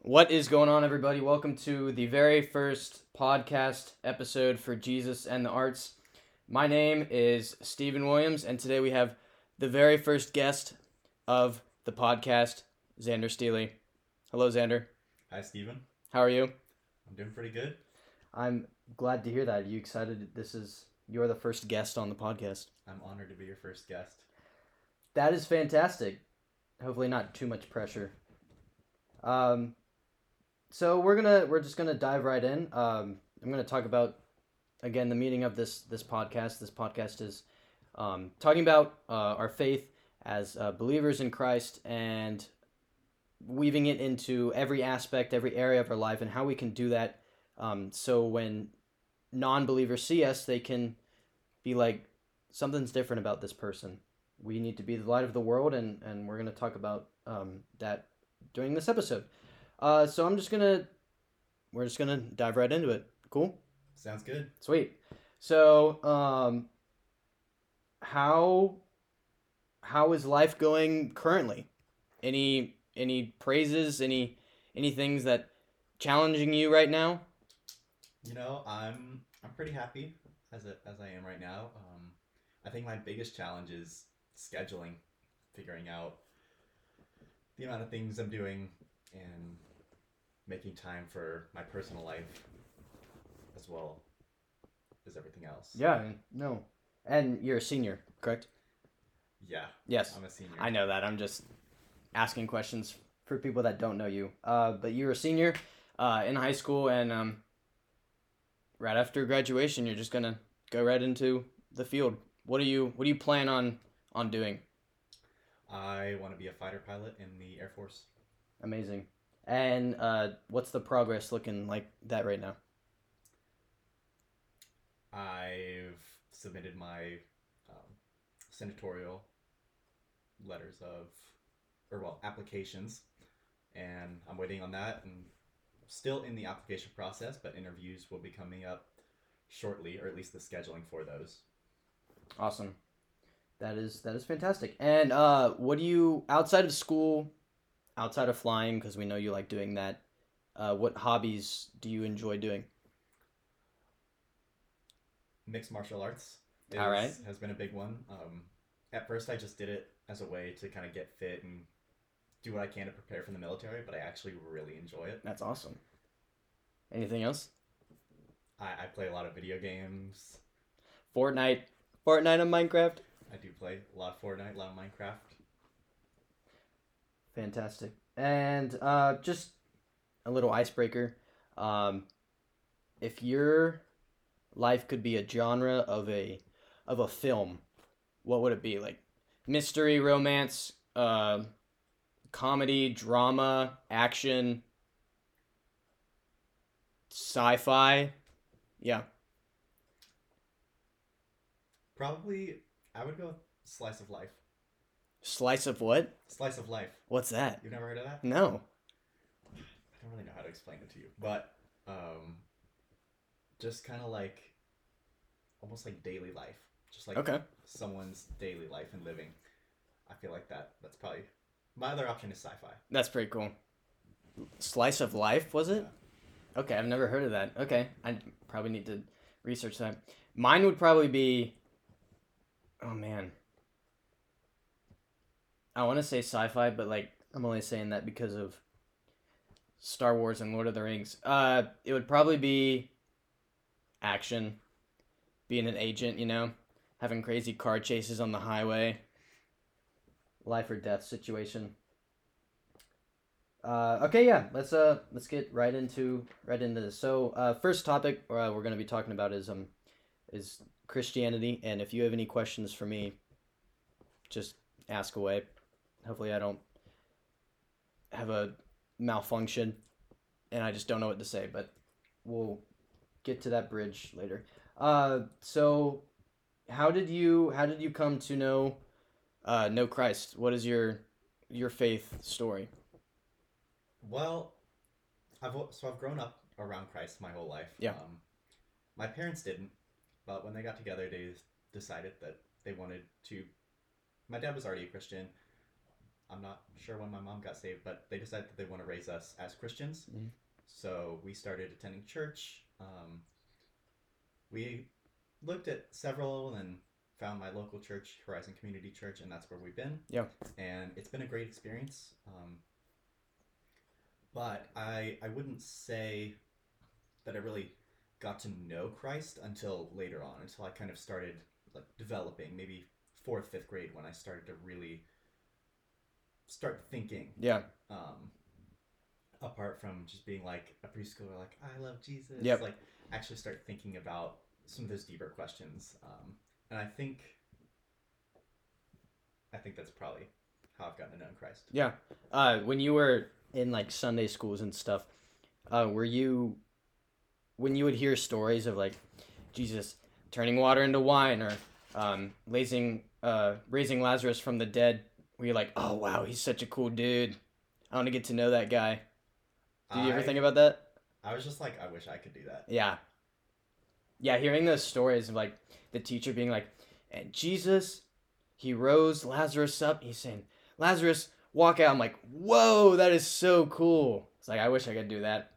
What is going on, everybody? Welcome to the very first podcast episode for Jesus and the Arts. My name is Stephen Williams, and today we have the very first guest of the podcast, Xander Steely. Hello, Xander. Hi, Steven. How are you? I'm doing pretty good. I'm glad to hear that. Are you excited? You're the first guest on the podcast. I'm honored to be your first guest. That is fantastic. Hopefully, not too much pressure. So we're just gonna dive right in. I'm gonna talk about again the meaning of this podcast. This podcast is talking about our faith as believers in Christ and weaving it into every aspect, every area of our life, and how we can do that. So when non-believers see us, they can be like, something's different about this person. We need to be the light of the world, and we're gonna talk about that during this episode. So we're just gonna dive right into it. Cool? Sounds good. Sweet. So, how is life going currently? Any praises? Any things that challenging you right now? I'm pretty happy as I am right now. I think my biggest challenge is scheduling, figuring out the amount of things I'm doing and making time for my personal life as well as everything else. Yeah, no. And you're a senior, correct? Yeah. Yes. I'm a senior. I know that. I'm just asking questions for people that don't know you. But you're a senior in high school, and right after graduation, you're just gonna go right into the field. What do you plan on doing? I want to be a fighter pilot in the Air Force. Amazing. And what's the progress looking like that right now? I've submitted my senatorial letters applications, and I'm waiting on that, and still in the application process, but interviews will be coming up shortly, or at least the scheduling for those. Awesome. That is fantastic. And what do you, outside of school, outside of flying, because we know you like doing that, what hobbies do you enjoy doing? Mixed martial arts All right. has been a big one. At first, I just did it as a way to kind of get fit and do what I can to prepare for the military, but I actually really enjoy it. That's awesome. Anything else? I play a lot of video games. Fortnite and Minecraft? I do play a lot of Fortnite, a lot of Minecraft. Fantastic. And just a little icebreaker. If your life could be a genre of a film, what would it be? Like mystery, romance, comedy, drama, action, sci-fi? Yeah. Probably, I would go with Slice of Life. Slice of what? Slice of Life. What's that? You've never heard of that? No. I don't really know how to explain it to you, but just kind of like almost like daily life, just like Okay. someone's daily life and living. I feel like that's probably my other option is sci-fi. That's pretty cool. Slice of Life, was it? Yeah. Okay, I've never heard of that. Okay, I probably need to research that. Mine would probably be, oh man, I want to say sci-fi, but like I'm only saying that because of Star Wars and Lord of the Rings. It would probably be action, being an agent, having crazy car chases on the highway, life or death situation. Okay, yeah, let's get right into this. So, first topic we're going to be talking about is Christianity, and if you have any questions for me, just ask away. Hopefully, I don't have a malfunction, and I just don't know what to say, but we'll get to that bridge later. So how did you come to know Christ? What is your faith story? Well, I've grown up around Christ my whole life. Yeah. My parents didn't, but when they got together, they decided that they wanted to. My dad was already a Christian, I'm not sure when my mom got saved, but they decided that they want to raise us as Christians. Mhm. So we started attending church. We looked at several and found my local church, Horizon Community Church, and that's where we've been. Yeah. And it's been a great experience. But I wouldn't say that I really got to know Christ until later on, until I kind of started like developing, maybe fourth, fifth grade, when I started to really start thinking. Yeah. Apart from just being like a preschooler, like I love Jesus. Yep. Like actually start thinking about some of those deeper questions. And I think that's probably how I've gotten to know Christ. Yeah. When you were in like Sunday schools and stuff, were you, when you would hear stories of like Jesus turning water into wine or raising Lazarus from the dead, were you like, oh wow, he's such a cool dude, I want to get to know that guy? Did you ever think about that? I was just like, I wish I could do that. Yeah. Yeah, hearing those stories of like the teacher being like, and Jesus, he rose Lazarus up. He's saying, Lazarus, walk out. I'm like, whoa, that is so cool. It's like, I wish I could do that.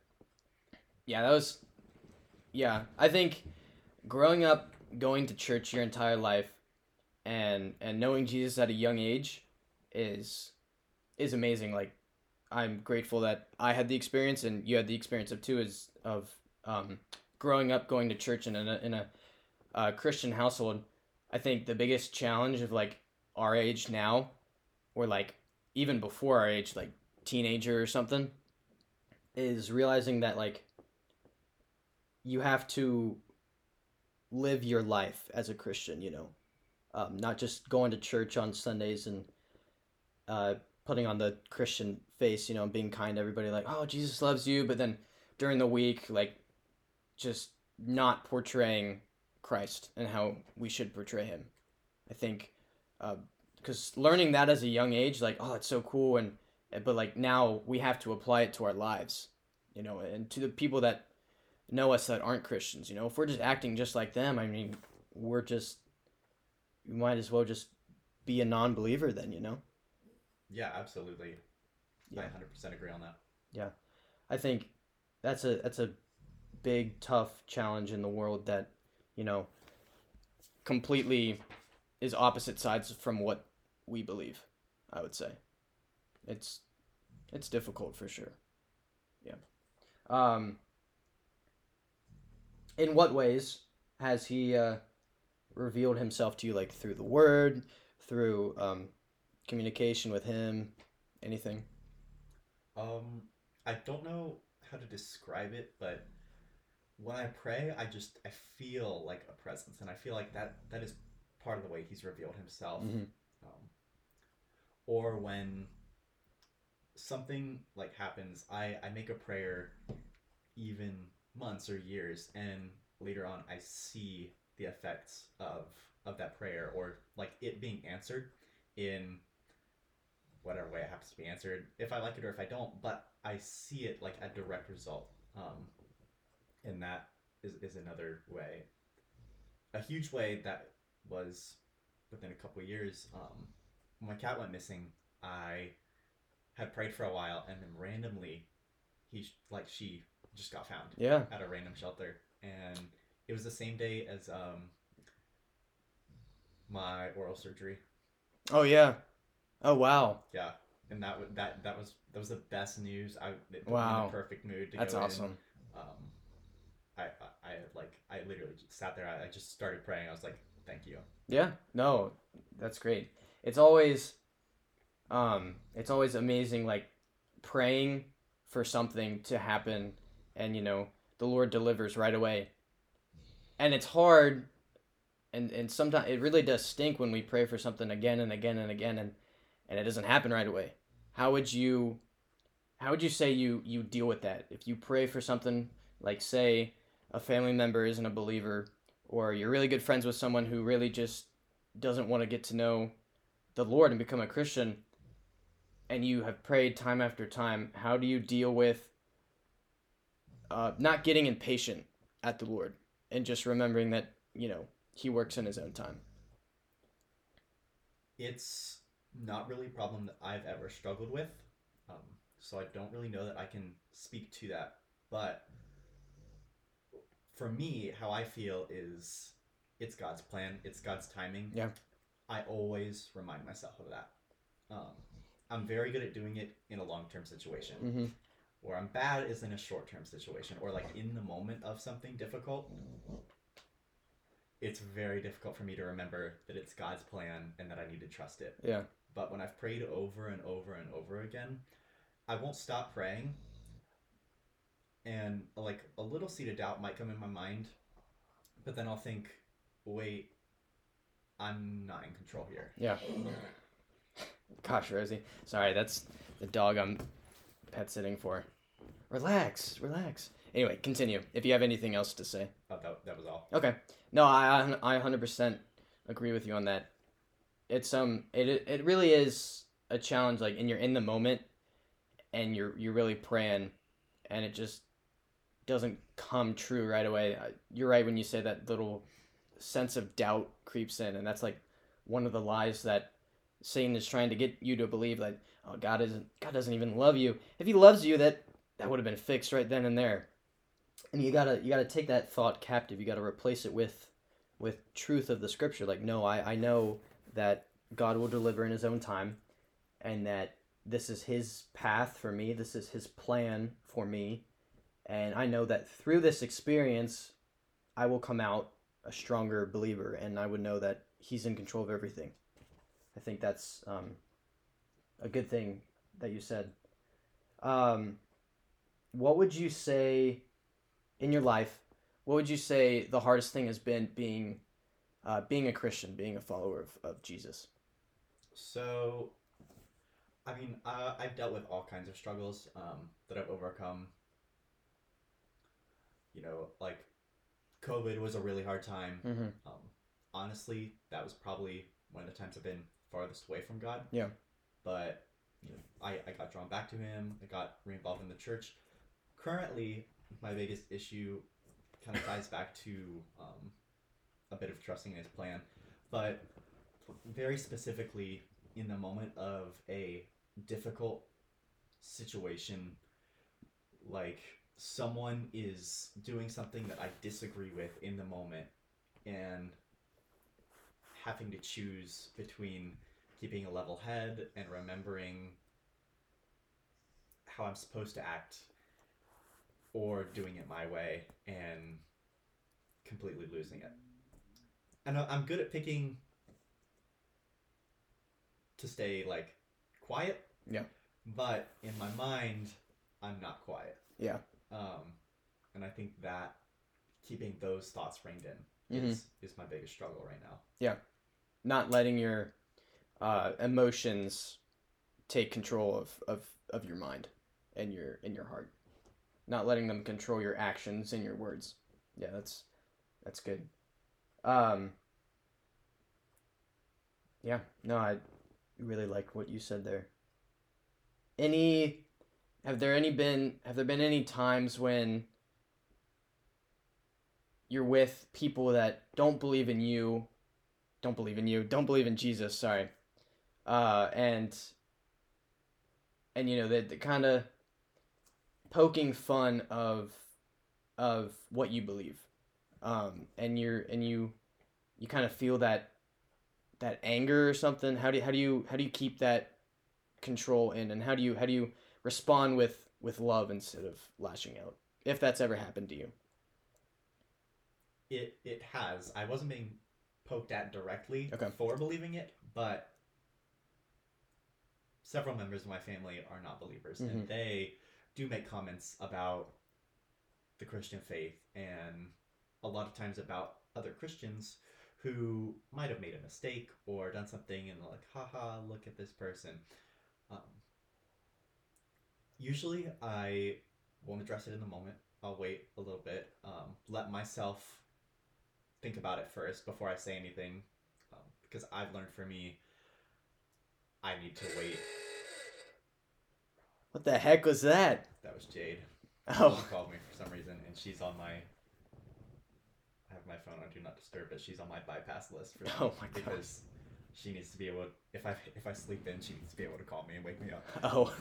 Yeah, I think growing up, going to church your entire life and knowing Jesus at a young age is amazing. Like, I'm grateful that I had the experience and you had the experience of growing up going to church in a Christian household. I think the biggest challenge of like our age now, or like even before our age, like teenager or something, is realizing that like you have to live your life as a Christian, not just going to church on Sundays and putting on the Christian face, being kind to everybody, like, oh, Jesus loves you, but then during the week, like, just not portraying Christ and how we should portray him. I think, because learning that as a young age, like, oh, it's so cool, but like now we have to apply it to our lives, and to the people that know us that aren't Christians, if we're just acting just like them, I mean, we might as well just be a non-believer then, Yeah, absolutely. Yeah. I 100% agree on that. Yeah. I think that's a big, tough challenge in the world that, completely is opposite sides from what we believe, I would say. It's difficult for sure. Yeah. In what ways has he revealed himself to you, like through the word, through communication with him, anything? I don't know how to describe it, but when I pray, I feel like a presence, and I feel like that is part of the way he's revealed himself. Mm-hmm. Or when something like happens, I make a prayer even months or years, and later on I see the effects of that prayer, or like it being answered in whatever way it happens to be answered, if I like it or if I don't, but I see it like a direct result. And that is another way. A huge way that was within a couple of years. When my cat went missing, I had prayed for a while, and then randomly, she just got found. Yeah. At a random shelter, and it was the same day as my oral surgery. Oh yeah. Oh wow. Yeah, and that was the best news. It put Wow. me in the perfect mood to That's go awesome. In. I literally just sat there. I just started praying. I was like, thank you. Yeah. No, that's great. It's always amazing, like praying for something to happen, and the Lord delivers right away. And it's hard, and sometimes it really does stink when we pray for something again and again and again, and it doesn't happen right away. How would you say you deal with that? If you pray for something, like say a family member isn't a believer, or you're really good friends with someone who really just doesn't want to get to know the Lord and become a Christian, and you have prayed time after time, how do you deal with not getting impatient at the Lord and just remembering that, he works in his own time? It's not really a problem that I've ever struggled with. Um, so I don't really know that I can speak to that. But for me, how I feel is it's God's plan, it's God's timing. Yeah. I always remind myself of that. Um, I'm very good at doing it in a long term situation. Mm-hmm. Where I'm bad is in a short term situation or like in the moment of something difficult. It's very difficult for me to remember that it's God's plan and that I need to trust it. Yeah. But when I've prayed over and over and over again, I won't stop praying. And like a little seed of doubt might come in my mind, but then I'll think, wait, I'm not in control here. Yeah. Gosh, Rosie. Sorry, that's the dog I'm pet sitting for. Relax, relax. Anyway, continue. If you have anything else to say. Oh, that was all. Okay. No, I 100% agree with you on that. It's it really is a challenge. Like, and you're in the moment, and you're really praying, and it just doesn't come true right away. You're right when you say that little sense of doubt creeps in, and that's like one of the lies that Satan is trying to get you to believe that, oh, God doesn't even love you. If he loves you, that would have been fixed right then and there. And you gotta take that thought captive. You gotta replace it with truth of the scripture. Like, no, I know that God will deliver in his own time, and that this is his path for me, this is his plan for me, and I know that through this experience I will come out a stronger believer, and I would know that he's in control of everything. I think that's a good thing that you said. What would you say in your life? What would you say the hardest thing has been being a Christian, being a follower of Jesus? So, I mean, I've dealt with all kinds of struggles that I've overcome. You know, like COVID was a really hard time. Mm-hmm. Honestly, that was probably one of the times I've been farthest away from God. Yeah. But you know, I got drawn back to him. I got re-involved in the church. Currently, my biggest issue kind of ties back to a bit of trusting in his plan. But very specifically, in the moment of a difficult situation, like someone is doing something that I disagree with in the moment, and having to choose between keeping a level head and remembering how I'm supposed to act, or doing it my way and completely losing it. And I'm good at picking to stay like quiet. Yeah. But in my mind, I'm not quiet. Yeah. And I think that keeping those thoughts reined in is my biggest struggle right now. Yeah. Not letting your emotions take control of your mind and your heart. Not letting them control your actions and your words. Yeah, that's good. Yeah, no, I really like what you said there. Have there been any times when you're with people that don't believe in Jesus, sorry. And you know, the kind of poking fun of what you believe. And you kind of feel that anger or something. How do you keep that control in, and how do you respond with love instead of lashing out, if that's ever happened to you? It has. I wasn't being poked at directly Okay. for believing it, but several members of my family are not believers, and they do make comments about the Christian faith, and a lot of times about other Christians who might have made a mistake or done something, and they're like, haha, look at this person. Usually I won't address it in the moment. I'll wait a little bit, let myself think about it first before I say anything, because I've learned for me, I need to wait. What the heck was that? That was Jade. Oh. She called me for some reason, and she's on my... I have my phone on Do Not Disturb, but she's on my bypass list for Oh my God. because She needs to be able. If I sleep in, she needs to be able to call me and wake me up. Oh.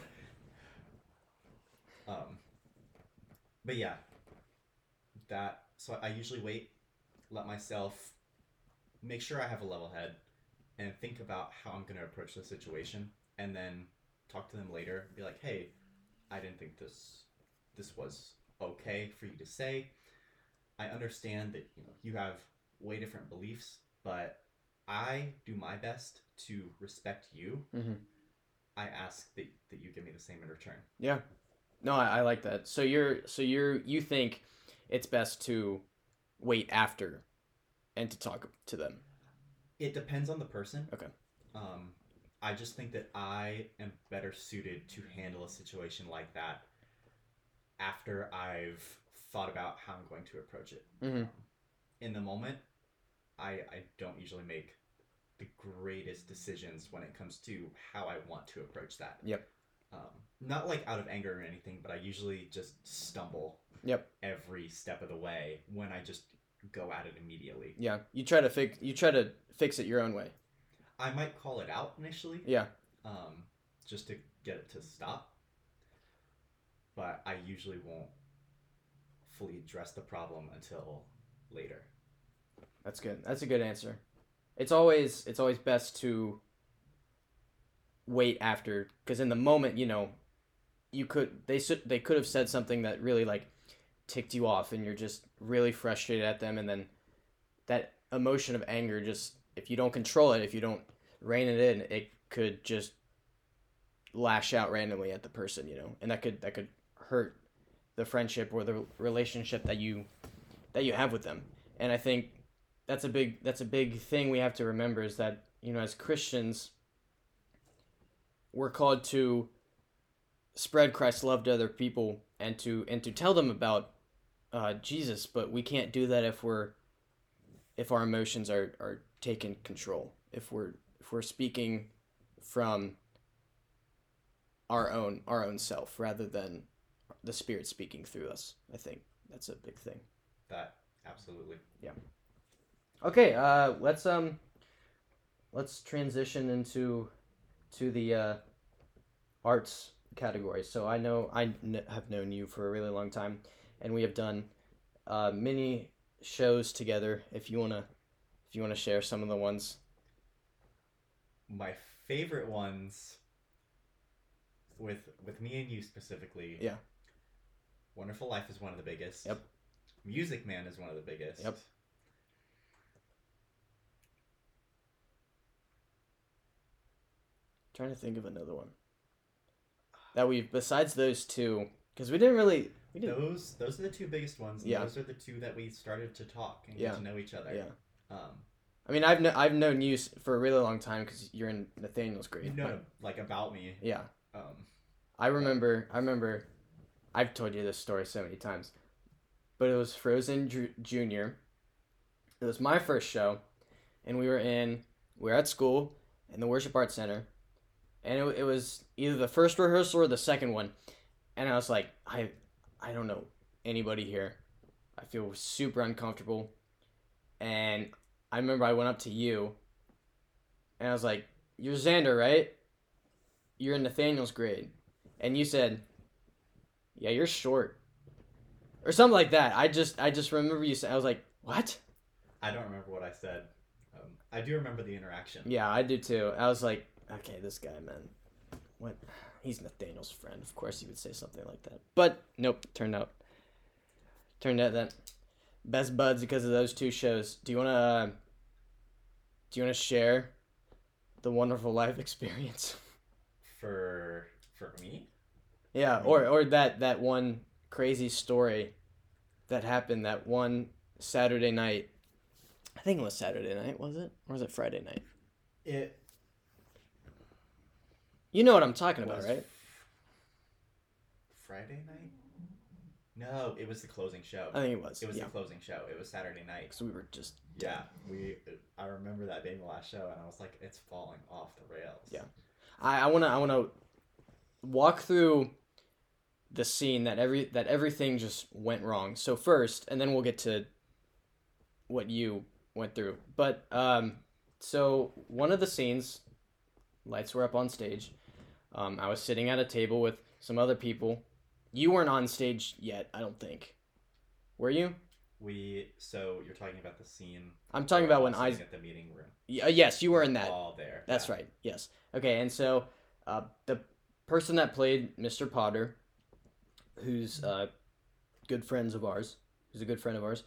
But yeah, that. So I usually wait, let myself make sure I have a level head, and think about how I'm gonna approach the situation, and then talk to them later. Be like, hey, I didn't think this was okay for you to say. I understand that you have way different beliefs, but I do my best to respect you. Mm-hmm. I ask that you give me the same in return. Yeah. No, I like that. So you think it's best to wait after and to talk to them. It depends on the person. Okay. I just think that I am better suited to handle a situation like that after I've thought about how I'm going to approach it. Mm-hmm. In the moment, I don't usually make the greatest decisions when it comes to how I want to approach that. Yep. Not like out of anger or anything, but I usually just stumble. Yep. Every step of the way when I just go at it immediately. Yeah. You try to fix it your own way. I might call it out initially. Yeah. Just to get it to stop. But I usually won't fully address the problem until later. That's good. That's a good answer. It's always best to wait after, because in the moment, they could have said something that really like ticked you off, and you're just really frustrated at them, and then that emotion of anger, just if you don't control it, if you don't rein it in, it could just lash out randomly at the person, and that could hurt the friendship or the relationship that you have with them. And I think that's a big thing we have to remember, is that as Christians, we're called to spread Christ's love to other people and to tell them about Jesus, but we can't do that if our emotions are taking control. If we're speaking from our own self rather than the Spirit speaking through us. I think that's a big thing. That absolutely. Yeah. Okay. Let's transition into the arts category. So I have known you for a really long time, and we have done many shows together. If you wanna share some of the ones. My favorite ones, with me and you specifically. Yeah. Wonderful Life is one of the biggest. Yep. Music Man is one of the biggest. Yep. Trying to think of another one that besides those two, because we didn't. Those are the two biggest ones. And those are the two that we started to talk and get to know each other. Yeah. I mean, I've known you for a really long time because you're in Nathaniel's grade. You know, like about me. Yeah. I remember. I've told you this story so many times, but it was Frozen Junior. It was my first show, and we were at school in the Worship Arts Center, and it was either the first rehearsal or the second one, and I was like, I don't know anybody here. I feel super uncomfortable, and I remember I went up to you, and I was like, "You're Xander, right? You're in Nathaniel's grade," and you said, "Yeah, you're short," or something like that. I just remember you said. I was like, "What?" I don't remember what I said. I do remember the interaction. Yeah, I do too. I was like, "Okay, this guy, man, what? He's Nathaniel's friend. Of course, he would say something like that." But nope. Turned out that best buds because of those two shows. Do you wanna share the Wonderful Life experience? For me? Yeah, or that one crazy story that happened that one Saturday night. I think it was Saturday night, was it? Or was it Friday night? You know what I'm talking about, right? Friday night? No, it was the closing show. I think it was. It was the closing show. It was Saturday night. So we were just... Yeah, I remember that being the last show, and I was like, it's falling off the rails. Yeah. I wanna walk through the scene that everything just went wrong. So first, and then we'll get to what you went through. But So one of the scenes, lights were up on stage. I was sitting at a table with some other people. You weren't on stage yet, I don't think. Were you? So you're talking about the scene. I'm talking where about we're when all I. sitting at the meeting room. Yes, you were in that. All there. That's yeah. right. Yes. Okay, and so the person that played Mr. Potter, who's good friends of ours, who's a good friend of ours,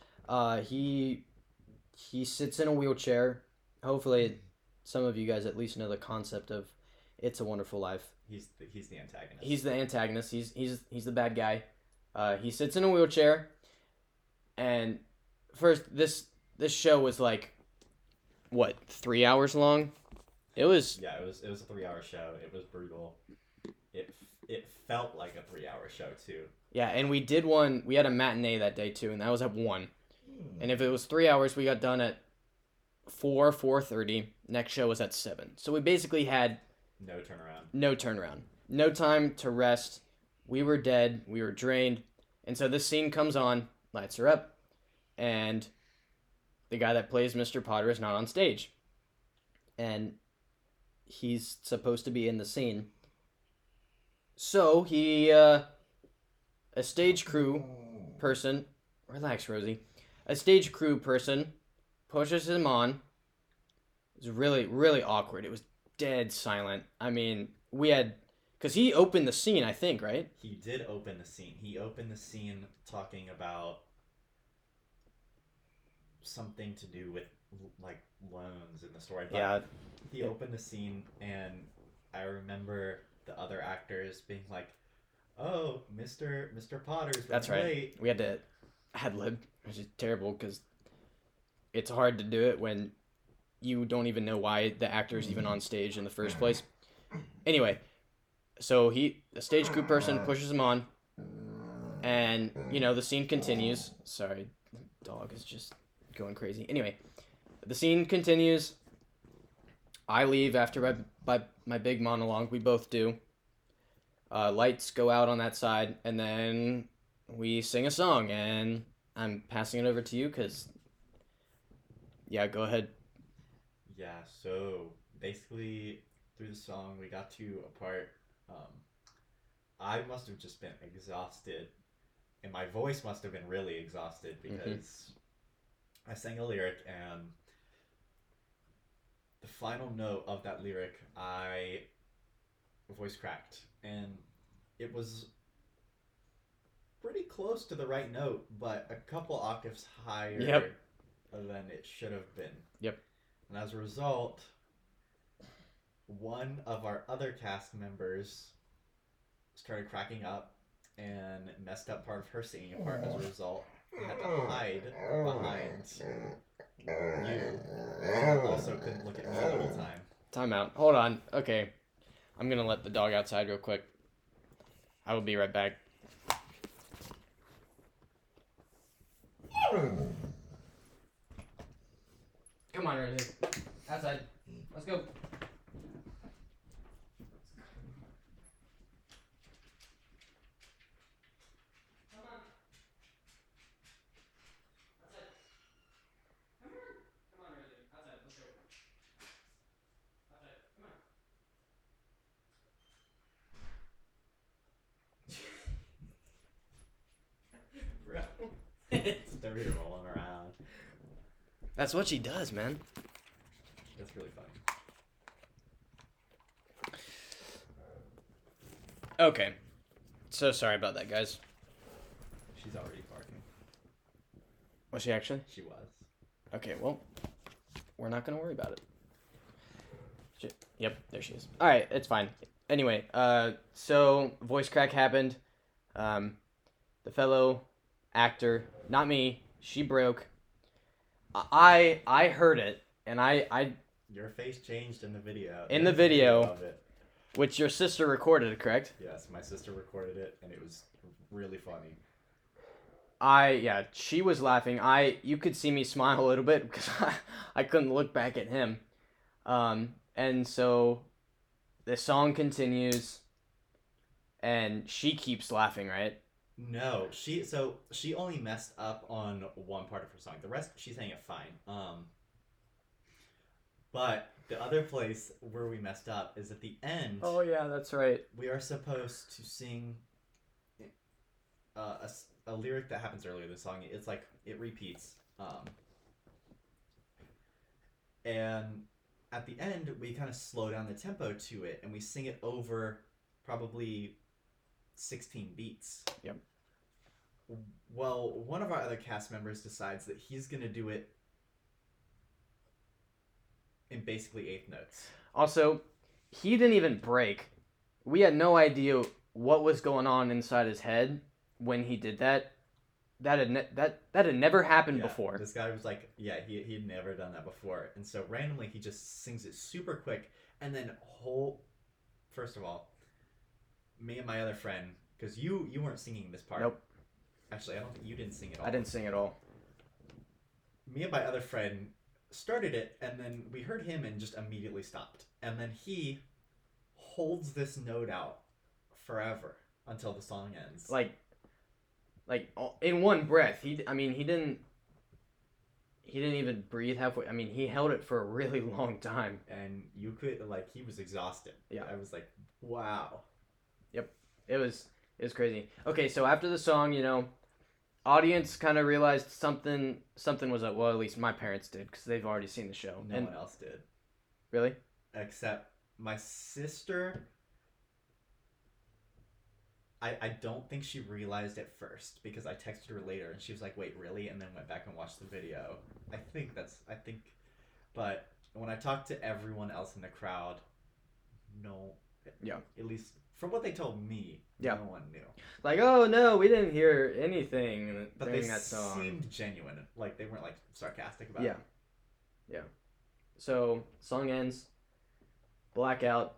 he sits in a wheelchair. Hopefully, some of you guys at least know the concept of "It's a Wonderful Life." He's the antagonist. He's the antagonist. He's the bad guy. He sits in a wheelchair, and first this show was like, what, 3 hours long? It was. Yeah, it was a 3 hour show. It was brutal. It felt like a 3 hour show too. Yeah, and we did one. We had a matinee that day too, and that was at 1. And if it was 3 hours, we got done at 4:30. Next show was at 7. So we basically had No turnaround. no turnaround, no time to rest. We were dead. We were drained. And so this scene comes on. Lights are up, and the guy that plays Mr. Potter is not on stage, and he's supposed to be in the scene. So he, a stage crew person, relax, Rosie. A stage crew person pushes him on. It was really, really awkward. It was dead silent. I mean, we had, because he opened the scene, I think, right? He did open the scene. He opened the scene talking about something to do with like loans in the story. But Yeah. He opened the scene, and I remember the other actors being like, "Oh, Mr. Potter's That's running right. late." We had to ad lib, which is terrible because it's hard to do it when you don't even know why the actor's even on stage in the first place. Anyway, so the stage crew person pushes him on, and the scene continues. Sorry, the dog is just going crazy. Anyway, the scene continues. I leave after my big monologue. We both do. Lights go out on that side, and then we sing a song, and I'm passing it over to you because, yeah, go ahead. Yeah, so basically through the song we got to a part. I must have just been exhausted, and my voice must have been really exhausted because I sang a lyric, and the final note of that lyric, I voice cracked, and it was pretty close to the right note, but a couple octaves higher Yep. than it should have been. Yep. And as a result, one of our other cast members started cracking up and messed up part of her singing part. As a result, I had to hide behind you. And also couldn't look at me the whole time. Time out. Hold on. Okay. I'm going to let the dog outside real quick. I will be right back. Come on, Rosie. Outside. Let's go. It's dirty rolling around. That's what she does, man. That's really funny. Okay. So sorry about that, guys. She's already barking. Was she actually? She was. Okay, well, we're not going to worry about it. Yep, there she is. All right, it's fine. Anyway, so voice crack happened. The fellow actor, not me, she broke. I heard it, and I Your face changed in the video. In the There's a video. of it. which your sister recorded, correct? Yes, my sister recorded it, and it was really funny. Yeah, she was laughing. You could see me smile a little bit because I couldn't look back at him. And so the song continues, and she keeps laughing, right? No, she only messed up on one part of her song. The rest, she sang it fine. But the other place where we messed up is at the end. Oh yeah, that's right. We are supposed to sing a lyric that happens earlier in the song. It's like it repeats. And at the end, we kind of slow down the tempo to it, and we sing it over probably 16 beats. Yep. Well, one of our other cast members decides that he's gonna do it in basically eighth notes. Also, he didn't even break. We had no idea what was going on inside his head when he did that. That had never happened before. This guy was like, he had never done that before, and so randomly he just sings it super quick, and then first of all, me and my other friend, because you weren't singing this part. Nope. Actually, I don't think you didn't sing at all. I didn't sing at all. Me and my other friend started it, and then we heard him and just immediately stopped, and then he holds this note out forever until the song ends. Like in one breath. He didn't even breathe halfway. I mean, he held it for a really long time. And you could, he was exhausted. Yeah. I was like, wow. Yep. It was crazy. Okay, so after the song, audience kind of realized something was up. Well, at least my parents did, because they've already seen the show. No one else did. Really? Except my sister. I don't think she realized at first, because I texted her later and she was like, wait, really? And then went back and watched the video. But when I talked to everyone else in the crowd, no. Yeah. At least from what they told me, yeah. No one knew. Like, oh no, we didn't hear anything but during they that song. Seemed genuine. Like, they weren't sarcastic about it. Yeah. So, song ends. Blackout.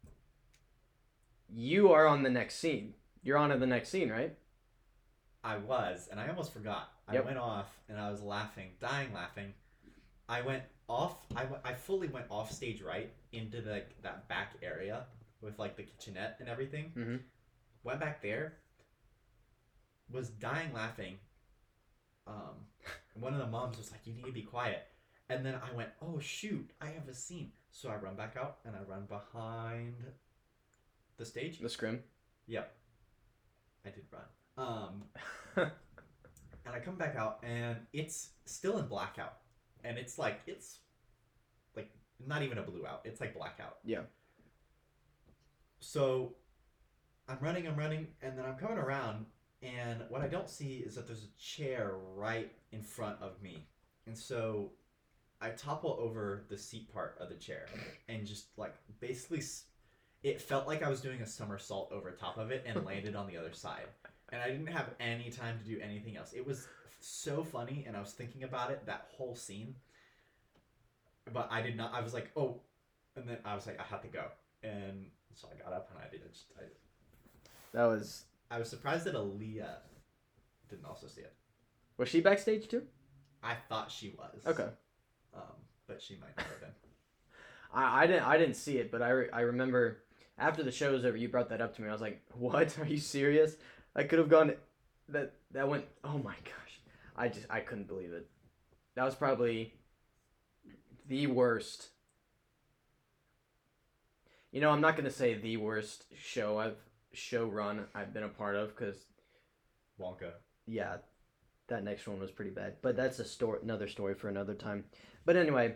You are on the next scene. You're on to the next scene, right? I was, and I almost forgot. Yep. I went off, and I was laughing, dying laughing. I went off. I fully went off stage right into that back area with the kitchenette and everything. Mm-hmm. Went back there. Was dying laughing. One of the moms was like, "You need to be quiet." And then I went, "Oh shoot, I have a scene." So I run back out and I run behind the stage. The scrim. Yep. I did run. And I come back out and it's still in blackout. And it's not even a blue out. It's blackout. Yeah. So I'm running, and then I'm coming around, and what I don't see is that there's a chair right in front of me. And so I topple over the seat part of the chair and just basically it felt like I was doing a somersault over top of it and landed on the other side. And I didn't have any time to do anything else. It was so funny, and I was thinking about it, that whole scene. But I did not. I was like, oh. And then I was like, I have to go. And so I got up and I did it. I was surprised that Aaliyah didn't also see it. Was she backstage too? I thought she was. Okay. But she might not have been. I didn't see it, but I remember after the show was over, you brought that up to me. I was like, what? Are you serious? I could have gone. That went. Oh my gosh! I couldn't believe it. That was probably the worst. I'm not gonna say the worst show run I've been a part of, because Wonka. Yeah, that next one was pretty bad. But that's another story for another time. But anyway,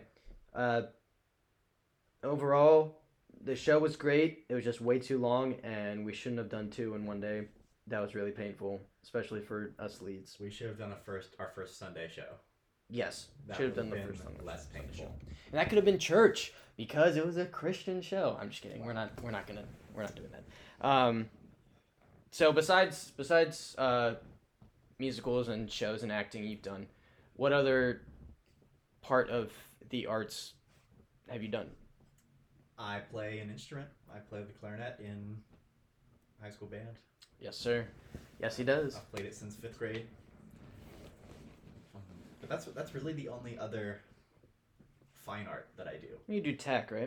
overall, the show was great. It was just way too long, and we shouldn't have done 2 in one day. That was really painful, especially for us leads. We should have done our first Sunday show. Yes, that should have done the been first one. Less painful. And that could have been church, because it was a Christian show. I'm just kidding. We're not doing that. So besides musicals and shows and acting you've done, what other part of the arts have you done? I play an instrument. I play the clarinet in high school band. Yes, sir. Yes, he does. I've played it since 5th grade. But that's really the only other fine art that I do. You do tech, right?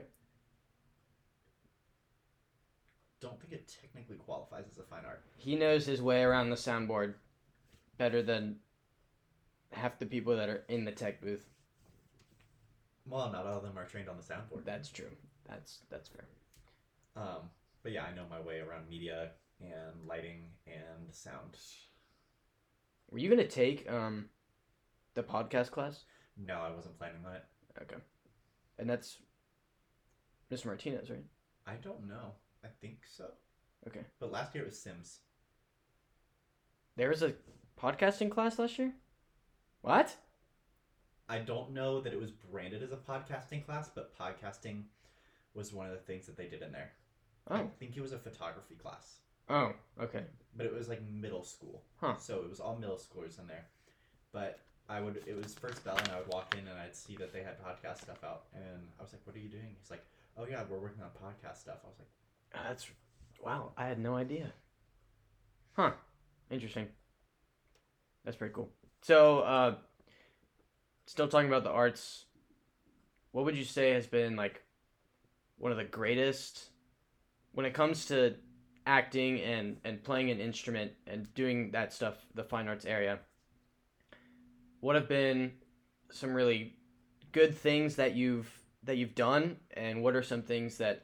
Don't think it technically qualifies as a fine art. He knows his way around the soundboard better than half the people that are in the tech booth. Well, not all of them are trained on the soundboard. That's true. That's fair. But yeah, I know my way around media and lighting and sound. Were you gonna take the podcast class? No, I wasn't planning on it. Okay. And that's Mr. Martinez, right? I don't know. I think so. Okay. But last year it was Sims. There was a podcasting class last year? What? I don't know that it was branded as a podcasting class, but podcasting was one of the things that they did in there. Oh. I think it was a photography class. Oh, okay. But it was like middle school. Huh. So it was all middle schoolers in there. But it was first bell and I would walk in and I'd see that they had podcast stuff out. And I was like, what are you doing? He's like, oh yeah, we're working on podcast stuff. I was like, Wow, I had no idea. Huh. Interesting. That's pretty cool. So, still talking about the arts, what would you say has been like one of the greatest when it comes to acting and playing an instrument and doing that stuff, the fine arts area? What have been some really good things that you've done, and what are some things that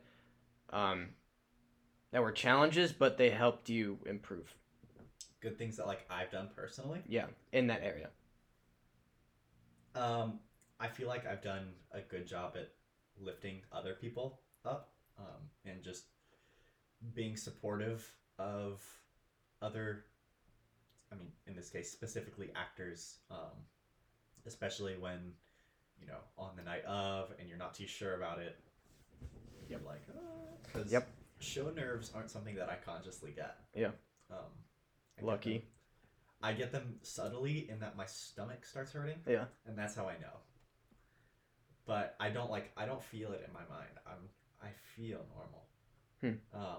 that were challenges but they helped you improve? good things that like I've done personally. Yeah, in that area. I feel like I've done a good job at lifting other people up, and just being supportive of other, I mean, in this case, specifically actors, especially when, you know, on the night of and you're not too sure about it. You're like, because Yep. show nerves aren't something that I consciously get. Yeah. Lucky. I get them subtly in that my stomach starts hurting. Yeah. And that's how I know. But I don't feel it in my mind. I feel normal.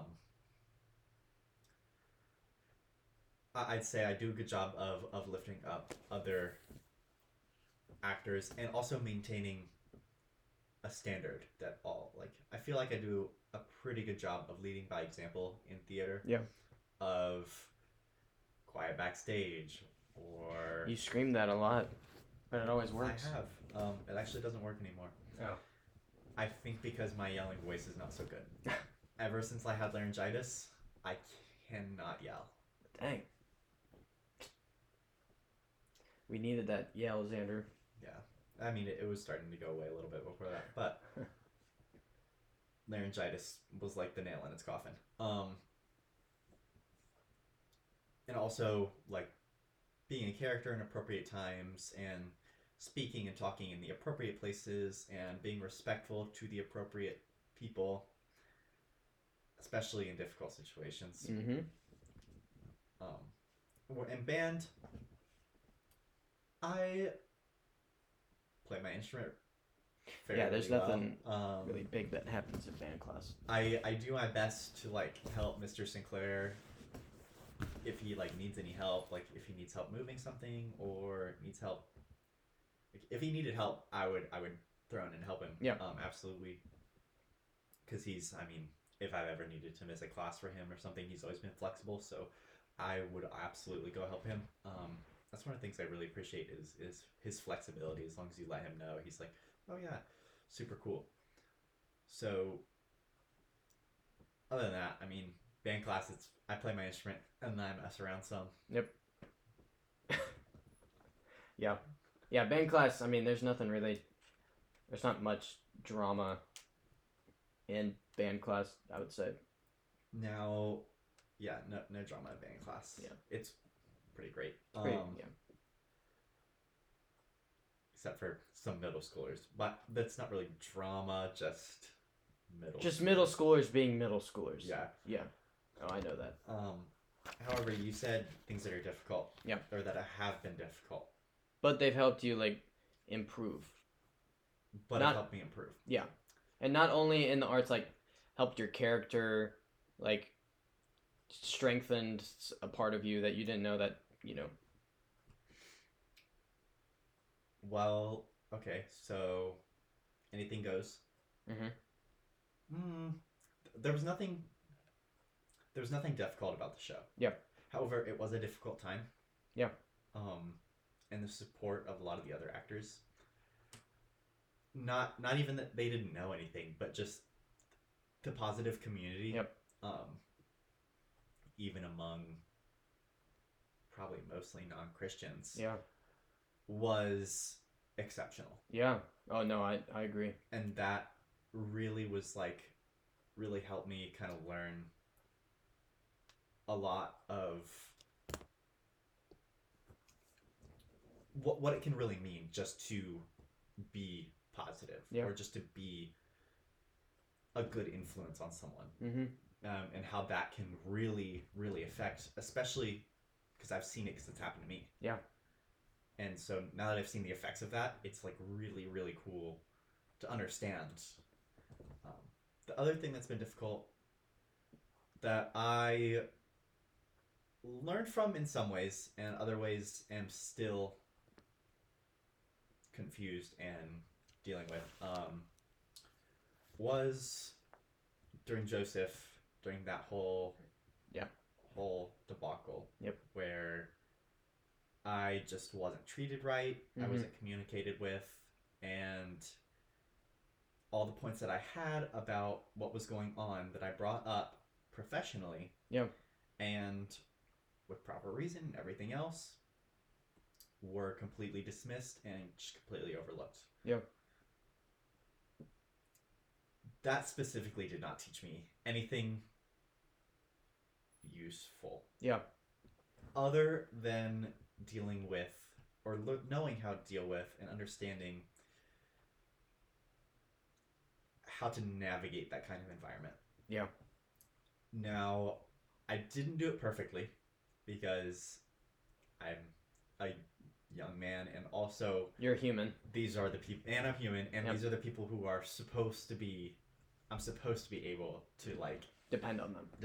I'd say I do a good job of lifting up other actors and also maintaining a standard that I feel like I do a pretty good job of leading by example in theater. Yeah. Of quiet backstage or You scream that a lot, but it always works. I have. It actually doesn't work anymore. Oh. I think because my yelling voice is not so good. Ever since I had laryngitis, I cannot yell. Dang. We needed that yell, Xander. Yeah. I mean, it was starting to go away a little bit before that, but laryngitis was like the nail in its coffin. And also, like, being a character in appropriate times and speaking and talking in the appropriate places and being respectful to the appropriate people, especially in difficult situations. Mm-hmm. In band, I play my instrument fairly There's well. nothing really big that happens in band class. I do my best to like help Mr. Sinclair if he like needs any help, like if he needs help moving something or needs help. If he needed help, I would throw in and help him. Yeah. Absolutely. Because I mean, if I've ever needed to miss a class for him or something, he's always been flexible. So I would absolutely go help him. That's one of the things I really appreciate is his flexibility. As long as you let him know, he's like, oh yeah, super cool. So other than that, I mean, band class, I play my instrument and then I mess around some. Yep. Yeah. Yeah, band class, I mean, there's not much drama in band class, I would say. Now, yeah, no drama in band class. Yeah. It's pretty great. Yeah. Except for some middle schoolers. But that's not really drama, just middle Just schoolers. middle schoolers being middle schoolers. Yeah. Yeah. Oh, I know that. However, you said things that are difficult. Yeah. Or that have been difficult. But they've helped you, like, improve. But it helped me improve. Yeah. And not only in the arts, like, helped your character, like, strengthened a part of you that you didn't know that, you know. Well, okay, so anything goes. Mm-hmm. There was nothing difficult about the show. Yeah. However, it was a difficult time. Yeah. And the support of a lot of the other actors. not even that they didn't know anything, but just the positive community. Yep. Even among probably mostly non-Christians, Yeah. was exceptional. Yeah. Oh no, I agree. And that really was like really helped me kind of learn a lot of what it can really mean just to be positive, Yeah. or just to be a good influence on someone. Mm-hmm. And how that can really, really affect, especially because I've seen it because it's happened to me. Yeah. And so now that I've seen the effects of that, it's like really, really cool to understand. The other thing that's been difficult that I learned from in some ways, and other ways am still confused and dealing with, was during Joseph, during that whole debacle. Yep. Where I just wasn't treated right, I wasn't communicated with, and all the points that I had about what was going on that I brought up professionally, and with proper reason and everything else, were completely dismissed and just completely overlooked. That specifically did not teach me anything useful. Other than dealing with, or knowing how to deal with and understanding how to navigate that kind of environment. Now, I didn't do it perfectly because I'm a young man, and also You're human. These are the people, and I'm human, and these are the people who are supposed to be. I'm supposed to be able to like depend on them.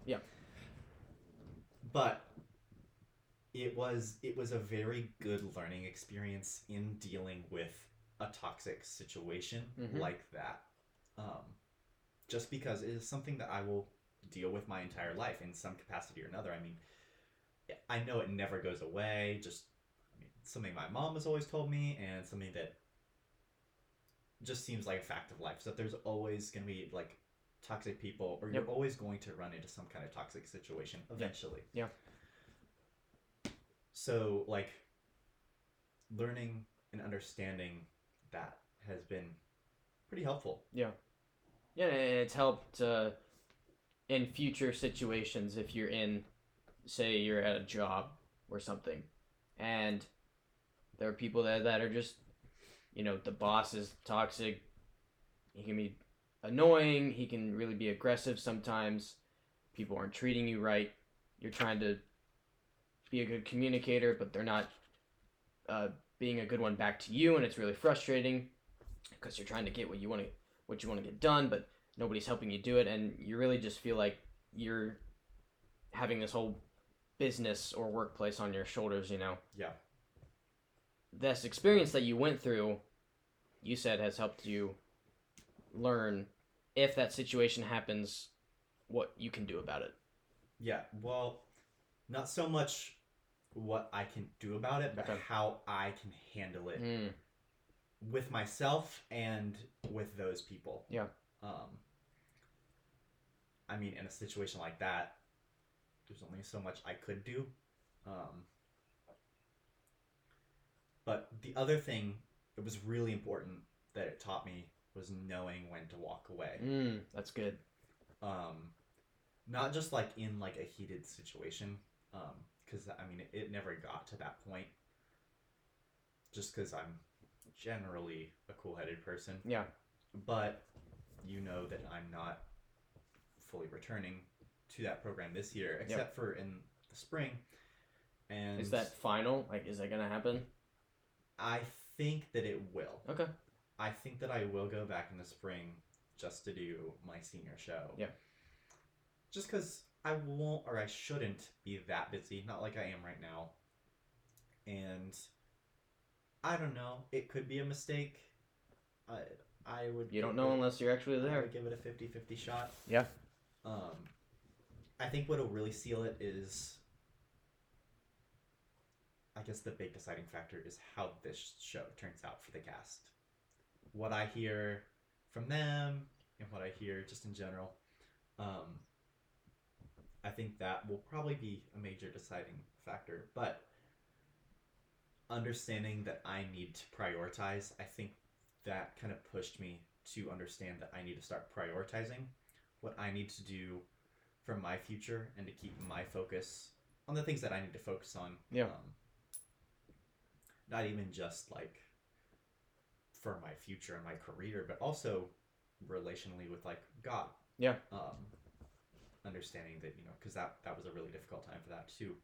But it was a very good learning experience in dealing with a toxic situation like that. Just because it is something that I will deal with my entire life in some capacity or another. I mean, I know it never goes away. Something my mom has always told me, and something that just seems like a fact of life. So that there's always going to be like toxic people, or you're always going to run into some kind of toxic situation eventually. So like learning and understanding that has been pretty helpful. And it's helped in future situations if you're in, say, you're at a job or something, and there are people that are just, the boss is toxic. He can be annoying. He can really be aggressive sometimes. People aren't treating you right. You're trying to be a good communicator, but they're not being a good one back to you, and it's really frustrating because you're trying to get what you want to get done, but nobody's helping you do it, and you really just feel like you're having this whole business or workplace on your shoulders. This experience that you went through, you said, has helped you learn, if that situation happens, what you can do about it. Well, not so much what I can do about it, but how I can handle it with myself and with those people. I mean, in a situation like that, there's only so much I could do. But the other thing that was really important that it taught me was knowing when to walk away. That's good. Not just like in like a heated situation, because I mean it never got to that point. Just because I'm generally a cool-headed person. But that I'm not fully returning to that program this year, except for in the spring. And is that final? Like, is that gonna happen? I think that it will. Okay. I think that I will go back in the spring just to do my senior show. Just because I won't, or I shouldn't be that busy, not like I am right now. And I don't know, it could be a mistake. I would. You don't know unless you're actually there. I would give it a 50-50 shot. I think what'll really seal it is, I guess the big deciding factor is how this show turns out for the cast. what I hear from them and what I hear just in general, um, I think that will probably be a major deciding factor. But understanding that I need to prioritize, I think that kind of pushed me to understand that I need to start prioritizing what I need to do for my future and to keep my focus on the things that I need to focus on. Yeah. Not even just like for my future and my career, but also relationally with like God. Yeah. Understanding that, because that was a really difficult time for that too.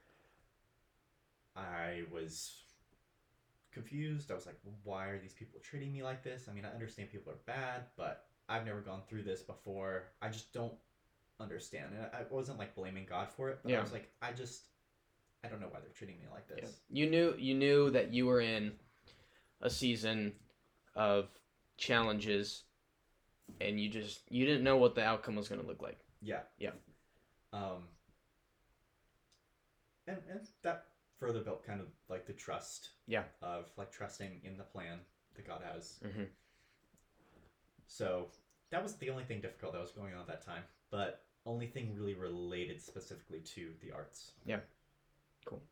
I was confused. I was like, why are these people treating me like this? I mean, I understand people are bad, but I've never gone through this before. I just don't understand. And I wasn't like blaming God for it, but I was like, I don't know why they're treating me like this. Yeah. You knew that you were in a season of challenges, and you didn't know what the outcome was going to look like. Yeah. Yeah. And that further built kind of like the trust. Yeah. Of like trusting in the plan that God has. Mm-hmm. So that was the only thing difficult that was going on at that time, but only thing really related specifically to the arts. Yeah. Cool.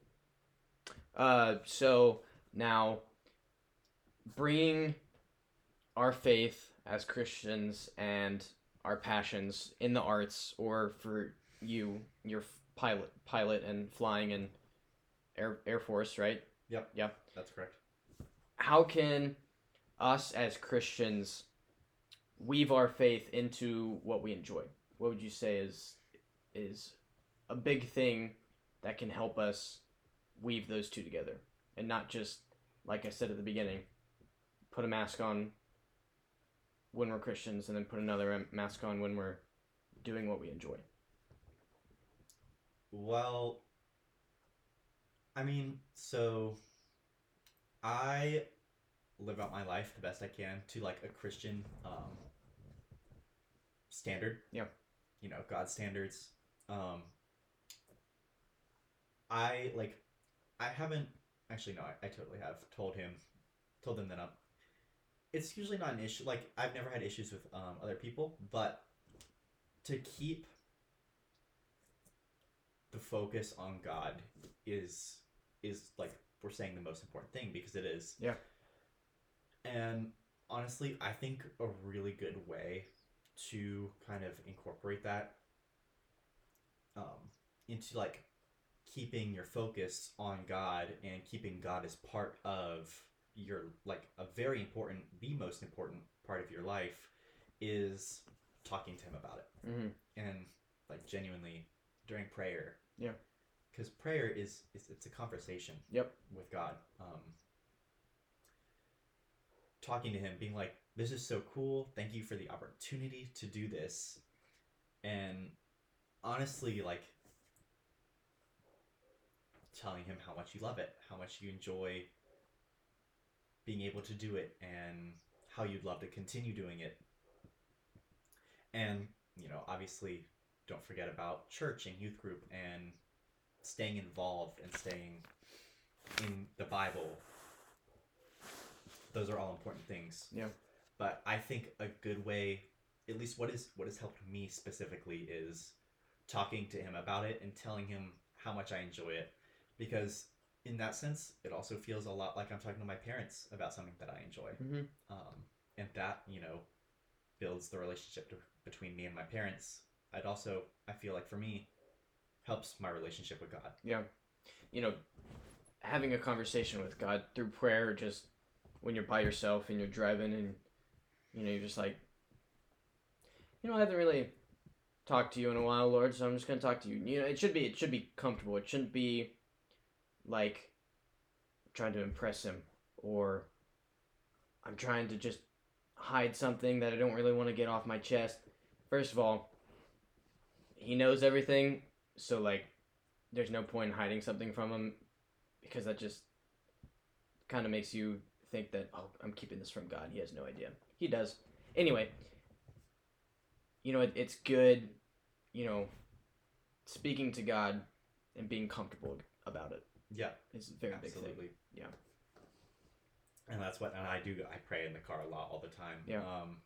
So now, bringing our faith as Christians and our passions in the arts, or for you, your pilot and flying in Air Force, right? Yep. Yep. That's correct. How can us as Christians weave our faith into what we enjoy? What would you say is a big thing that can help us weave those two together, and not just, like I said at the beginning, put a mask on when we're Christians and then put another mask on when we're doing what we enjoy? Well, I mean, so I live out my life the best I can to like a Christian standard. Yeah. God's standards. I haven't actually, no, I totally have told them that it's usually not an issue. Like, I've never had issues with other people, but to keep the focus on God is like we're saying the most important thing, because it is. Yeah. And honestly, I think a really good way to kind of incorporate that into like keeping your focus on God and keeping God as part of your, like, a very important, the most important part of your life, is talking to him about it. Mm-hmm. And like genuinely during prayer. Yeah. Because prayer is it's a conversation. Yep. With God. Talking to him, being like, this is so cool. Thank you for the opportunity to do this. And honestly, like, telling him how much you love it, how much you enjoy being able to do it, and how you'd love to continue doing it. And, obviously, don't forget about church and youth group and staying involved and staying in the Bible. Those are all important things. Yeah. But I think a good way, at least what has helped me specifically, is talking to him about it and telling him how much I enjoy it. Because in that sense, it also feels a lot like I'm talking to my parents about something that I enjoy. Mm-hmm. And that, builds the relationship between me and my parents. I feel like for me, helps my relationship with God. Yeah. Having a conversation with God through prayer, just when you're by yourself and you're driving and, you're just like, I haven't really talked to you in a while, Lord, so I'm just going to talk to you. It should be comfortable. It shouldn't be like trying to impress him, or I'm trying to just hide something that I don't really want to get off my chest. First of all, he knows everything, so like there's no point in hiding something from him, because that just kind of makes you think that, oh, I'm keeping this from God. He has no idea. He does. Anyway, it's good, speaking to God and being comfortable about it. Yeah. It's a very absolutely. Big thing. Yeah. And that's what, and I do. I pray in the car a lot all the time. Yeah.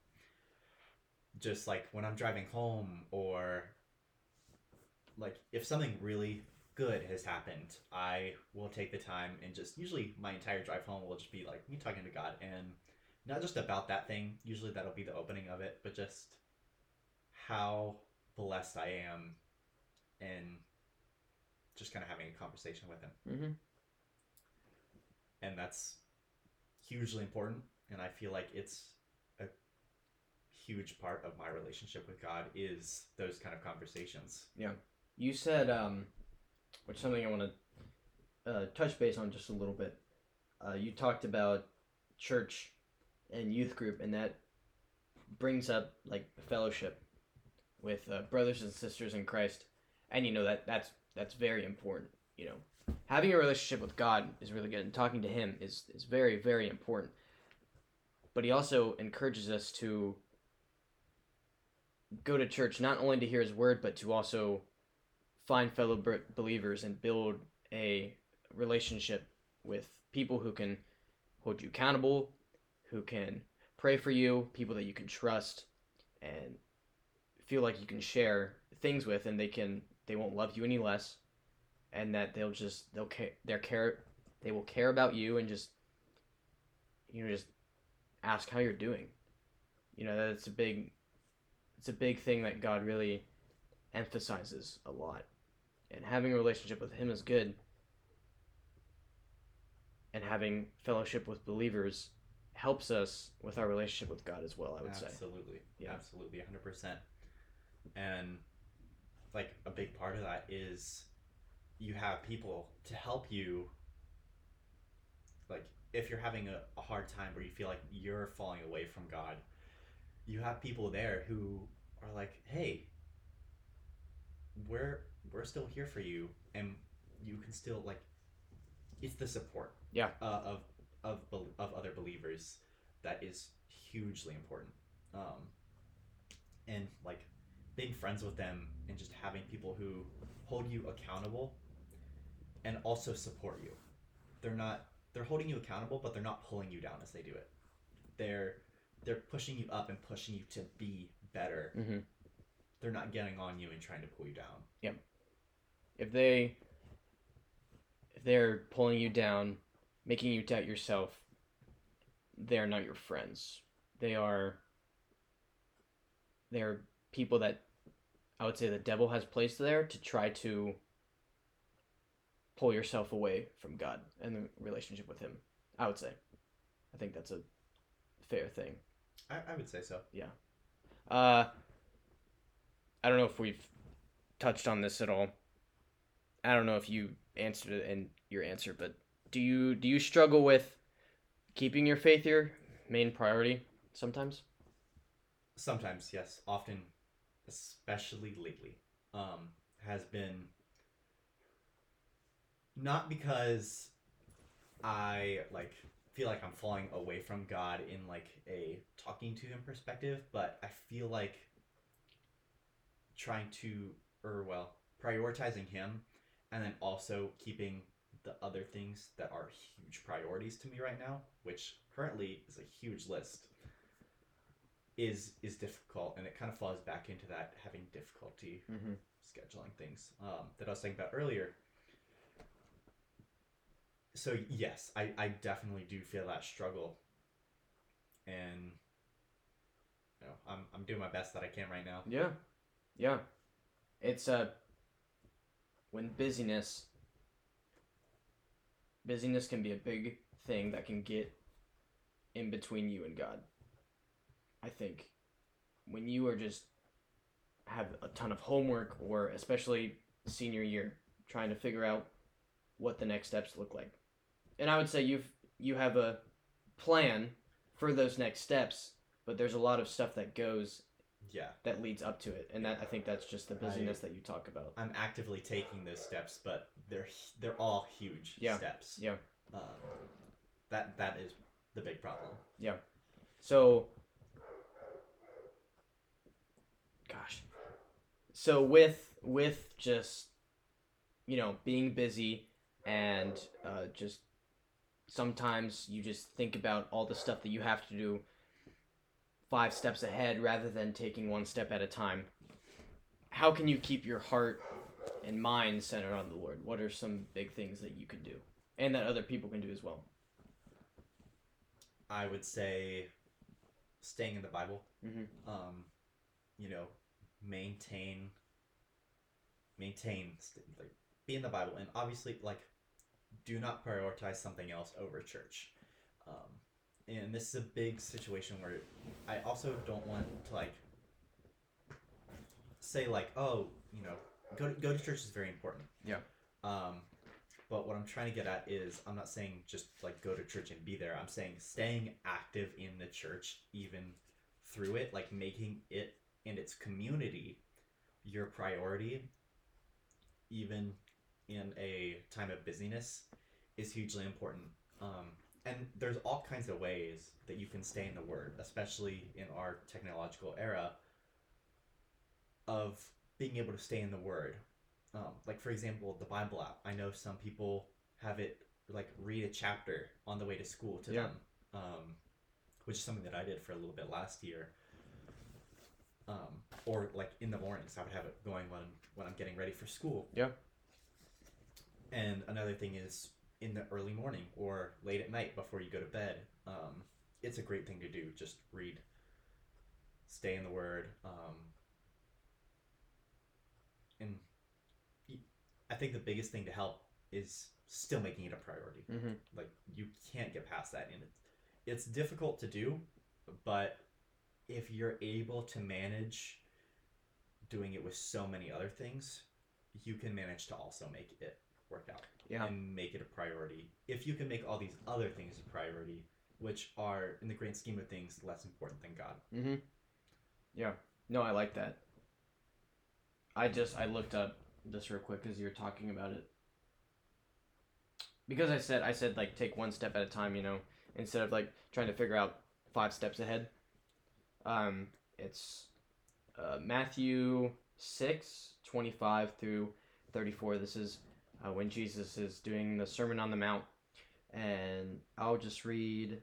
Just like when I'm driving home, or like if something really good has happened, I will take the time and just, usually my entire drive home will just be like me talking to God, and not just about that thing. Usually that'll be the opening of it, but just how blessed I am, and just kind of having a conversation with Him. Mm-hmm. And that's hugely important, and I feel like it's a huge part of my relationship with God is those kind of conversations. Yeah. You said, which is something I want to touch base on just a little bit. You talked about church and youth group, and that brings up like fellowship with brothers and sisters in Christ, and that's very important. Having a relationship with God is really good, and talking to Him is very, very important. But He also encourages us to go to church not only to hear His word, but to also find fellow believers and build a relationship with people who can hold you accountable, who can pray for you, people that you can trust and feel like you can share things with, and they won't love you any less, and that they will care about you, and just ask how you're doing. That's it's a big thing that God really emphasizes a lot. And having a relationship with Him is good. And having fellowship with believers helps us with our relationship with God as well, I would say. Absolutely. Yeah. Absolutely, 100%. And like a big part of that is you have people to help you. Like if you're having a hard time where you feel like you're falling away from God, you have people there who are like, hey, we're still here for you, and you can still, like, it's the support of other believers that is hugely important. And like being friends with them and just having people who hold you accountable and also support you. They're holding you accountable, but they're not pulling you down as they do it. They're pushing you up and pushing you to be better. Mm-hmm. They're not getting on you and trying to pull you down. Yep. If they're pulling you down, making you doubt yourself, they're not your friends. They're people that I would say the devil has placed there to try to pull yourself away from God and the relationship with Him. I would say. I think that's a fair thing. I would say so. Yeah. I don't know if we've touched on this at all. I don't know if you answered it in your answer, but do you struggle with keeping your faith your main priority sometimes? Sometimes, yes. Often, especially lately, has been not because I feel like I'm falling away from God in like a talking to Him perspective, but I feel like prioritizing Him, and then also keeping the other things that are huge priorities to me right now, which currently is a huge list, is difficult, and it kind of falls back into that having difficulty scheduling things that I was saying about earlier. So yes, I definitely do feel that struggle, and I'm doing my best that I can right now. Yeah. It's when busyness can be a big thing that can get in between you and God. I think when you are just have a ton of homework, or especially senior year, trying to figure out what the next steps look like. And I would say you have a plan for those next steps, but there's a lot of stuff that that leads up to it, and that I think that's just the busyness that you talk about. I'm actively taking those steps, but they're all huge steps. Yeah. That is the big problem. Yeah. So, so with just being busy and just sometimes you just think about all the stuff that you have to do 5 steps ahead rather than taking 1 step at a time. How can you keep your heart and mind centered on the Lord? What are some big things that you can do and that other people can do as well? I would say staying in the Bible. Mm-hmm. You know, maintain, like, be in the Bible, and obviously, like, do not prioritize something else over church. And this is a big situation where I also don't want to, like, say, like, oh, you know, go to church is very important. Yeah. But what I'm trying to get at is, I'm not saying just, like, go to church and be there. I'm saying staying active in the church, even through it, like, making it and its community your priority, even in a time of busyness, is hugely important. And there's all kinds of ways that you can stay in the Word, especially in our technological era, of being able to stay in the Word. Like, for example, the Bible app. I know some people have it, like, read a chapter on the way to school to them, which is something that I did for a little bit last year. Or, like, in the mornings, I would have it going when I'm getting ready for school. Yeah. And another thing is in the early morning or late at night before you go to bed. It's a great thing to do. Just read, stay in the Word, and I think the biggest thing to help is still making it a priority. Mm-hmm. Like, you can't get past that, and it's difficult to do, but if you're able to manage doing it with so many other things, you can manage to also make it work out. Yeah. And make it a priority. If you can make all these other things a priority, which are, in the grand scheme of things, less important than God. Mm-hmm. Yeah. No, I like that. I looked up this real quick as you were talking about it. Because I said like take 1 step at a time, you know, instead of like trying to figure out 5 steps ahead. It's Matthew 6:25 through 34. This is when Jesus is doing the Sermon on the Mount, and I'll just read.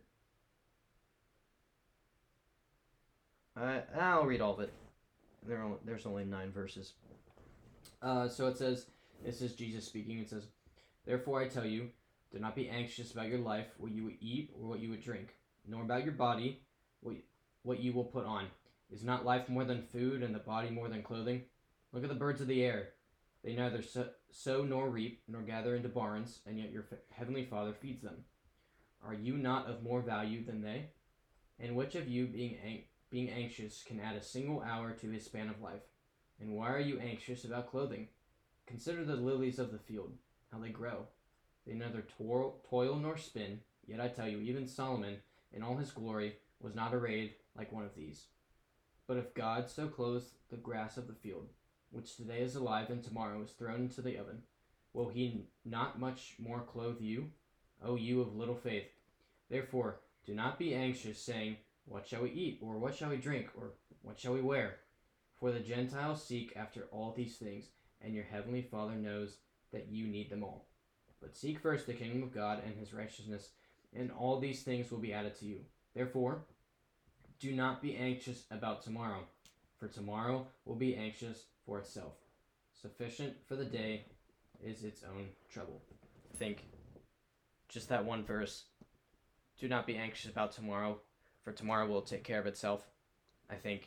I'll read all of it. There's only 9 verses. So it says, this is Jesus speaking. It says, "Therefore I tell you, do not be anxious about your life, what you would eat or what you would drink, nor about your body, what you will put on. Is not life more than food, and the body more than clothing? Look at the birds of the air. They neither sow nor reap, nor gather into barns, and yet your heavenly Father feeds them. Are you not of more value than they? And which of you, being anxious, can add a single hour to his span of life? And why are you anxious about clothing? Consider the lilies of the field, how they grow. They neither toil nor spin, yet I tell you, even Solomon, in all his glory, was not arrayed like one of these. But if God so clothes the grass of the field, which today is alive and tomorrow is thrown into the oven, will he not much more clothe you, O you of little faith? Therefore, do not be anxious, saying, what shall we eat, or what shall we drink, or what shall we wear? For the Gentiles seek after all these things, and your heavenly Father knows that you need them all. But seek first the kingdom of God and his righteousness, and all these things will be added to you. Therefore, do not be anxious about tomorrow, for tomorrow will be anxious for itself. Sufficient for the day is its own trouble." I think just that one verse, do not be anxious about tomorrow, for tomorrow will take care of itself. I think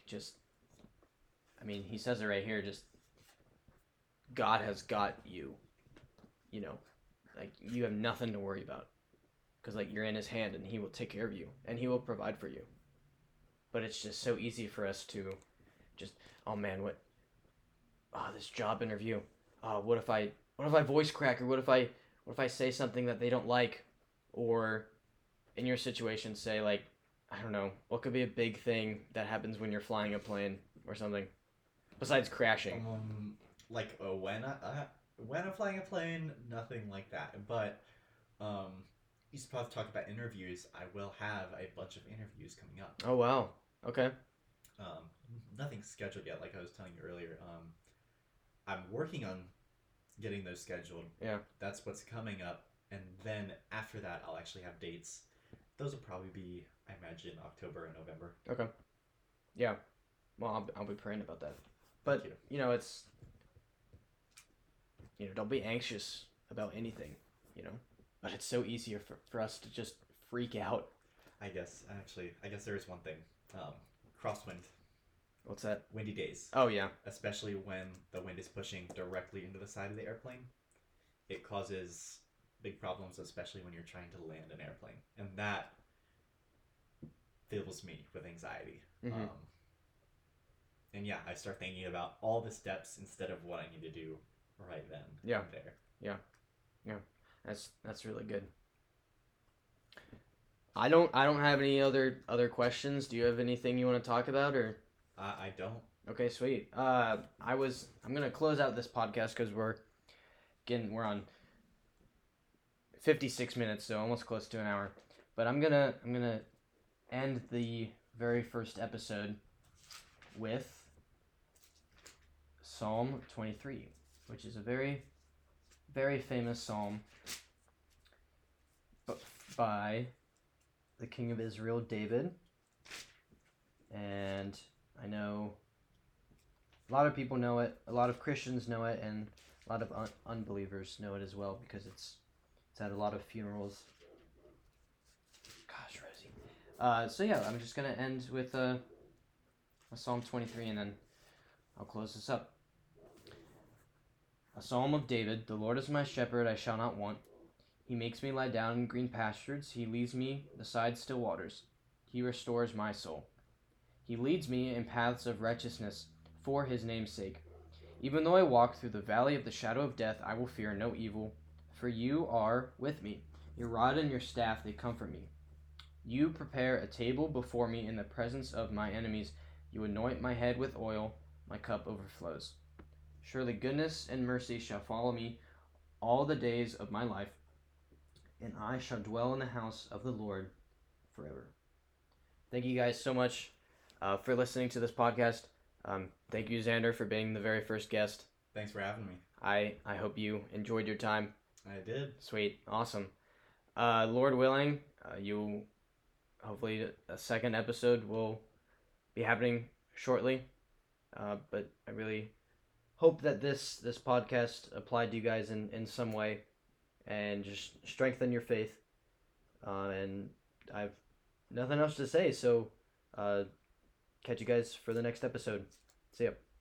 he says it right here, just God has got you, you know, like you have nothing to worry about, because like you're in his hand and he will take care of you and he will provide for you. But it's just so easy for us to just, oh man, this job interview, what if I voice crack, or what if I say something that they don't like, or in your situation say like, I don't know, what could be a big thing that happens when you're flying a plane or something besides crashing? When I'm flying a plane, nothing like that. But you supposed to talk about interviews. I will have a bunch of interviews coming up. Oh wow. Okay. Nothing's scheduled yet, like I was telling you earlier. I'm working on getting those scheduled. Yeah. That's what's coming up, and Then after that, I'll actually have dates. Those will probably be, I imagine, October and November. Okay. Yeah. Well, I'll be praying about that. But Thank you. it's don't be anxious about anything. But it's so easier for us to just freak out. I guess there is one thing. Crosswind, What's that? windy days, Oh yeah. especially when the wind is pushing directly into the side of the airplane. It causes big problems, especially when you're trying to land an airplane, and that fills me with anxiety. Mm-hmm. And yeah, I start thinking about all the steps instead of what I need to do right then. Yeah. And there. Yeah. That's really good. I don't have any other questions. Do you have anything you want to talk about or? I don't. Okay, sweet. I'm gonna close out this podcast because we're on 56 minutes, so almost close to an hour. But I'm gonna end the very first episode with Psalm 23, which is a very, very famous psalm by the King of Israel, David. And I know a lot of people know it, a lot of Christians know it, and a lot of unbelievers know it as well because it's had a lot of funerals. Gosh, Rosie. So yeah, I'm just gonna end with a Psalm 23, and then I'll close this up. A Psalm of David. The Lord is my shepherd; I shall not want. He makes me lie down in green pastures. He leads me beside still waters. He restores my soul. He leads me in paths of righteousness for his name's sake. Even though I walk through the valley of the shadow of death, I will fear no evil, for you are with me. Your rod and your staff, they comfort me. You prepare a table before me in the presence of my enemies. You anoint my head with oil. My cup overflows. Surely goodness and mercy shall follow me all the days of my life, and I shall dwell in the house of the Lord forever. Thank you guys so much for listening to this podcast. Thank you, Xander, for being the very first guest. Thanks for having me. I hope you enjoyed your time. I did. Sweet. Awesome. Lord willing, hopefully a second episode will be happening shortly. But I really hope that this podcast applied to you guys in some way and just strengthen your faith. And I've nothing else to say, so catch you guys for the next episode. See ya.